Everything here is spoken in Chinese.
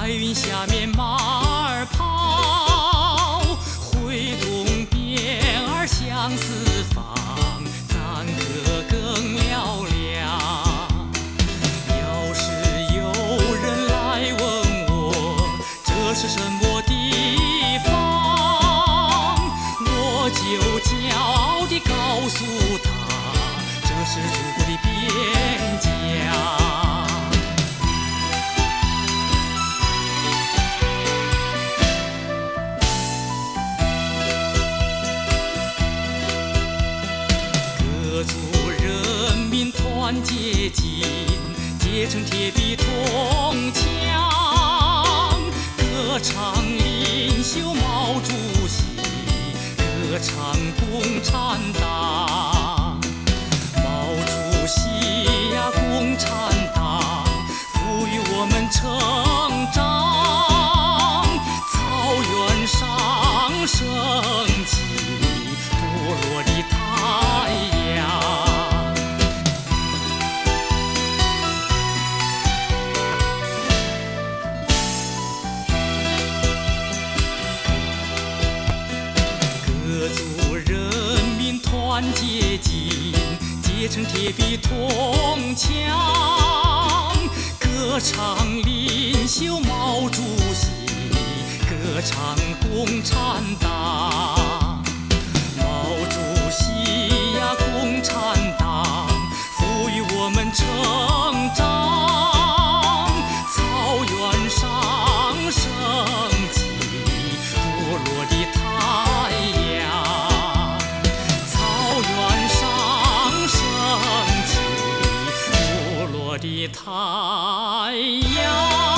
白云下面马儿跑，挥动鞭儿向四方，赞歌更嘹亮。要是有人来问我这是什么地方，我就骄傲地告诉他，这是祖国的边疆。各族人民团结紧，结成铁臂铜墙，歌唱领袖毛主席，歌唱共产党。毛主席呀，共产党赋予我们成长，草原上升起不落的太阳。各族人民团结紧，结成铁臂铜墙，歌唱领袖毛主席，歌唱共产党。毛主席呀，共产党赋予我们成长，草原上升起不落的太阳，草原上升起不落的太阳。